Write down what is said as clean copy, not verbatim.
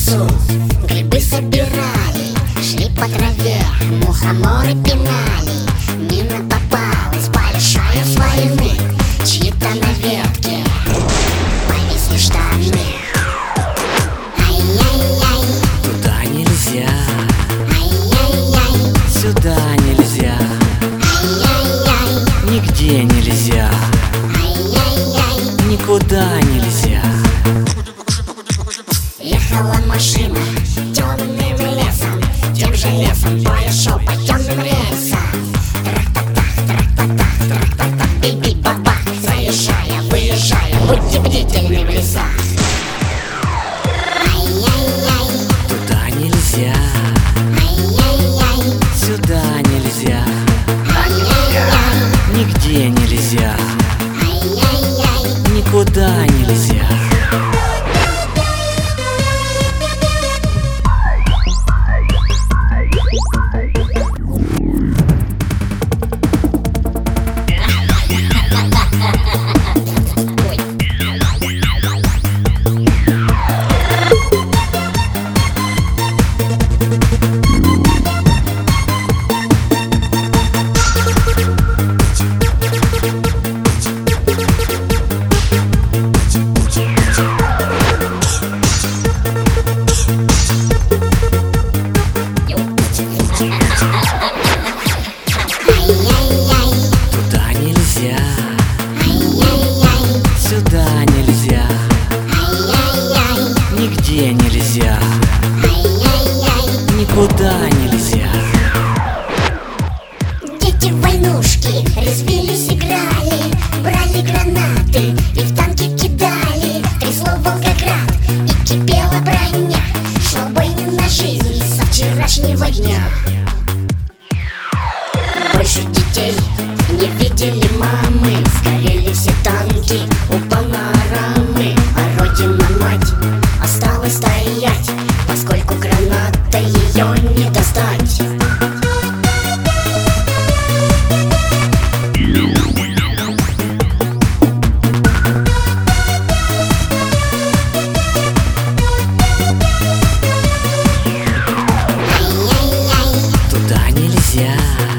лесу, грибы собирали, шли по траве, мухоморы пинали. Мина попалась большая с войны, чьи-то на ветке повисли штаны. Ай-яй-яй, Туда нельзя, ай-яй-яй, сюда нельзя, ай-яй-яй, нигде нельзя, ай-яй-яй. никуда нельзя. Ехала машина темным лесом, тем же лесом поезд шел по темным рельсам. Трах-та-тах, трах-та-тах, трах-та-тах, би-би-ба-бах, заезжая, выезжая, будьте бдительны в лесах. Ай-яй-яй, Туда нельзя, ай-яй-яй, сюда нельзя, ай-яй-яй, нигде нельзя, ай-яй-яй. никуда нельзя. Туда нельзя, сюда нельзя, нигде нельзя, никуда нельзя. Дети в войнушки резвились, играли, брали гранаты и в танки кидали. Трясло Волгоград и кипела броня, шел бой не на жизнь со вчерашнего дня. Больше детей не видели мамы, сгорели все танки у панорамы. А родина-мать осталась стоять, поскольку гранатой ее не достать. Туда нельзя,